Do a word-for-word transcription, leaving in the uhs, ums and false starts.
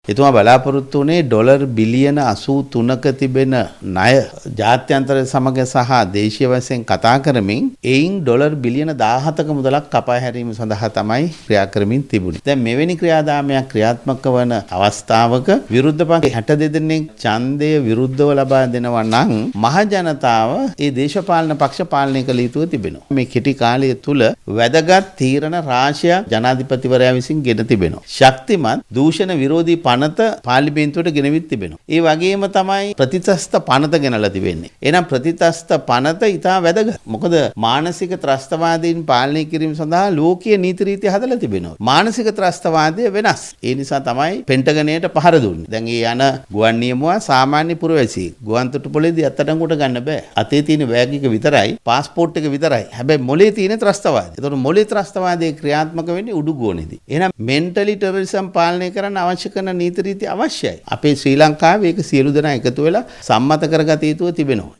එතුමා බලාපොරොත්තු වුණේ ඩොලර් බිලියන අසූ තුනක තිබෙන ණය ජාත්‍යන්තර සමග සහ දේශීය වශයෙන් කතා කරමින් එයින් ඩොලර් බිලියන දාහතක මුදලක් කපා හැරීම සඳහා තමයි ක්‍රියා කරමින් තිබුණේ. දැන් මෙවැනි ක්‍රියාදාමයක් ක්‍රියාත්මක වන අවස්ථාවක විරුද්ධ පක්ෂ හැට දෙනෙක් ඡන්දය විරුද්ධව ලබා දෙනවා නම් මහ ජනතාව ඒ දේශපාලන පක්ෂ පාලනය කළ යුතුව තිබෙනවා. මේ කෙටි කාලය තුල වැදගත් තීරණ රාශියක් ජනාධිපතිවරයා විසින් ගෙන තිබෙනවා. ශක්තිමත් දූෂණ විරෝධී පනත පාර්ලිමේන්තුවට ගෙනවිත් තිබෙනවා. ඒ වගේම තමයි ප්‍රතිතස්ත පනත ගෙනලා තිබෙන්නේ. එහෙනම් ප්‍රතිතස්ත පනත ඉතා වැදගත්. මොකද මානසික ත්‍රස්තවාදීන් පාලනය කිරීම සඳහා ලෝකීය නීති රීති හදලා තිබෙනවා. මානසික ත්‍රස්තවාදය වෙනස්. ඒ නිසා තමයි පෙන්ටගනයට පහර දුන්නේ. දැන් ඒ යන ගුවන් නියමුවා සාමාන්‍ය පුරවැසියෙක්. ගුවන් තොටුපළේදී අත්අඩංගුවට ගන්න බෑ. අතේ තියෙන බෑග් එක විතරයි, පාස්පෝර්ට් එක විතරයි. හැබැයි මොලේ තියෙන ත්‍රස්තවාදය. ඒතකොට මොලේ ත්‍රස්තවාදයේ ක්‍රියාත්මක වෙන්නේ උඩුගුවනේදී. එහෙනම් මෙන්ටලි ටෙරරිසම් පාලනය කරන්න අවශ්‍ය කරන නීති රීති අවශ්‍යයි. අපේ ශ්‍රී ලංකාවේ ඒක සියලු දෙනා එකතු වෙලා සම්මත කරගත යුතුව තිබෙනවා.